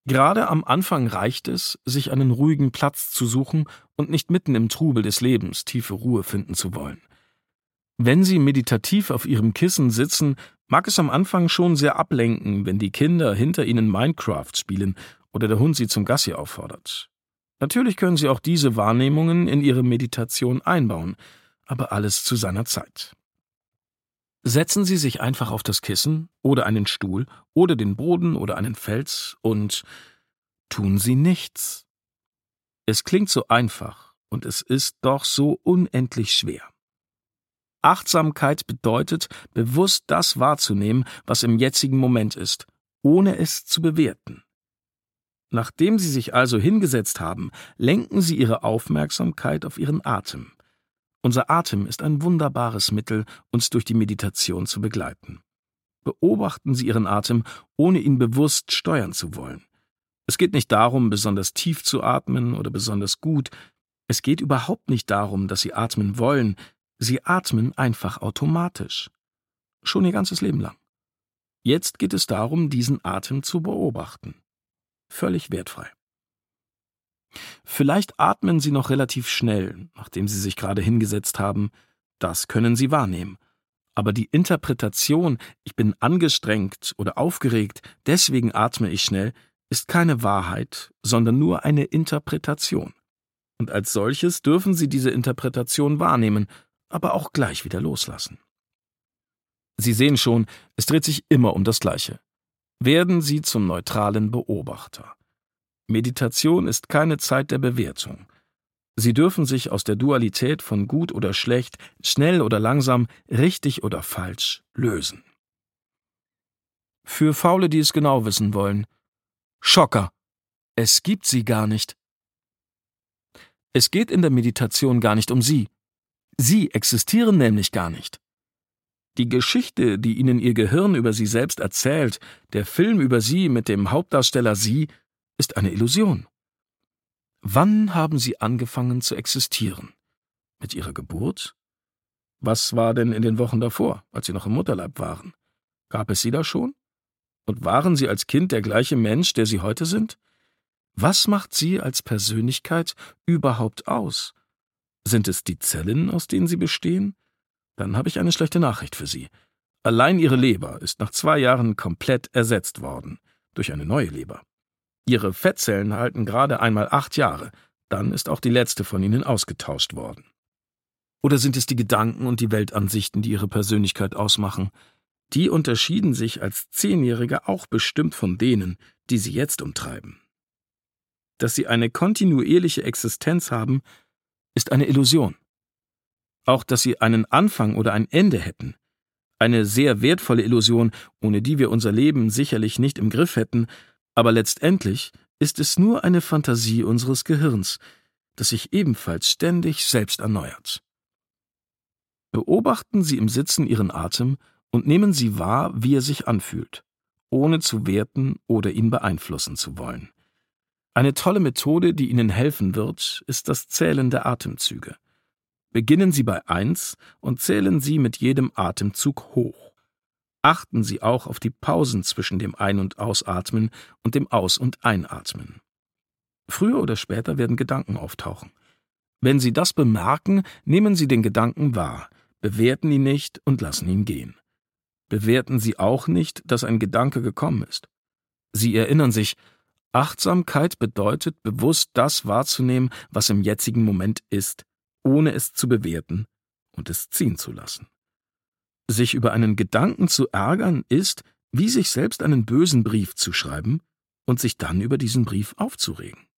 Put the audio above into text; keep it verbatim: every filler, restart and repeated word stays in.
Gerade am Anfang reicht es, sich einen ruhigen Platz zu suchen und nicht mitten im Trubel des Lebens tiefe Ruhe finden zu wollen. Wenn Sie meditativ auf Ihrem Kissen sitzen, mag es am Anfang schon sehr ablenken, wenn die Kinder hinter Ihnen Minecraft spielen oder der Hund Sie zum Gassi auffordert. Natürlich können Sie auch diese Wahrnehmungen in Ihre Meditation einbauen, aber alles zu seiner Zeit. Setzen Sie sich einfach auf das Kissen oder einen Stuhl oder den Boden oder einen Fels und tun Sie nichts. Es klingt so einfach und es ist doch so unendlich schwer. Achtsamkeit bedeutet, bewusst das wahrzunehmen, was im jetzigen Moment ist, ohne es zu bewerten. Nachdem Sie sich also hingesetzt haben, lenken Sie Ihre Aufmerksamkeit auf Ihren Atem. Unser Atem ist ein wunderbares Mittel, uns durch die Meditation zu begleiten. Beobachten Sie Ihren Atem, ohne ihn bewusst steuern zu wollen. Es geht nicht darum, besonders tief zu atmen oder besonders gut. Es geht überhaupt nicht darum, dass Sie atmen wollen. Sie atmen einfach automatisch. Schon Ihr ganzes Leben lang. Jetzt geht es darum, diesen Atem zu beobachten. Völlig wertfrei. Vielleicht atmen Sie noch relativ schnell, nachdem Sie sich gerade hingesetzt haben. Das können Sie wahrnehmen. Aber die Interpretation, ich bin angestrengt oder aufgeregt, deswegen atme ich schnell, ist keine Wahrheit, sondern nur eine Interpretation. Und als solches dürfen Sie diese Interpretation wahrnehmen, aber auch gleich wieder loslassen. Sie sehen schon, es dreht sich immer um das Gleiche. Werden Sie zum neutralen Beobachter. Meditation ist keine Zeit der Bewertung. Sie dürfen sich aus der Dualität von gut oder schlecht, schnell oder langsam, richtig oder falsch lösen. Für Faule, die es genau wissen wollen: Schocker! Es gibt sie gar nicht. Es geht in der Meditation gar nicht um Sie. Sie existieren nämlich gar nicht. Die Geschichte, die Ihnen Ihr Gehirn über Sie selbst erzählt, der Film über Sie mit dem Hauptdarsteller Sie, ist eine Illusion. Wann haben Sie angefangen zu existieren? Mit Ihrer Geburt? Was war denn in den Wochen davor, als Sie noch im Mutterleib waren? Gab es Sie da schon? Und waren Sie als Kind der gleiche Mensch, der Sie heute sind? Was macht Sie als Persönlichkeit überhaupt aus? Sind es die Zellen, aus denen Sie bestehen? Dann habe ich eine schlechte Nachricht für Sie. Allein Ihre Leber ist nach zwei Jahren komplett ersetzt worden, durch eine neue Leber. Ihre Fettzellen halten gerade einmal acht Jahre, dann ist auch die letzte von ihnen ausgetauscht worden. Oder sind es die Gedanken und die Weltansichten, die Ihre Persönlichkeit ausmachen? Die unterschieden sich als Zehnjährige auch bestimmt von denen, die Sie jetzt umtreiben. Dass Sie eine kontinuierliche Existenz haben, ist eine Illusion. Auch, dass Sie einen Anfang oder ein Ende hätten. Eine sehr wertvolle Illusion, ohne die wir unser Leben sicherlich nicht im Griff hätten, aber letztendlich ist es nur eine Fantasie unseres Gehirns, das sich ebenfalls ständig selbst erneuert. Beobachten Sie im Sitzen Ihren Atem und nehmen Sie wahr, wie er sich anfühlt, ohne zu werten oder ihn beeinflussen zu wollen. Eine tolle Methode, die Ihnen helfen wird, ist das Zählen der Atemzüge. Beginnen Sie bei eins und zählen Sie mit jedem Atemzug hoch. Achten Sie auch auf die Pausen zwischen dem Ein- und Ausatmen und dem Aus- und Einatmen. Früher oder später werden Gedanken auftauchen. Wenn Sie das bemerken, nehmen Sie den Gedanken wahr, bewerten ihn nicht und lassen ihn gehen. Bewerten Sie auch nicht, dass ein Gedanke gekommen ist. Sie erinnern sich, Achtsamkeit bedeutet, bewusst das wahrzunehmen, was im jetzigen Moment ist, ohne es zu bewerten und es ziehen zu lassen. Sich über einen Gedanken zu ärgern ist, wie sich selbst einen bösen Brief zu schreiben und sich dann über diesen Brief aufzuregen.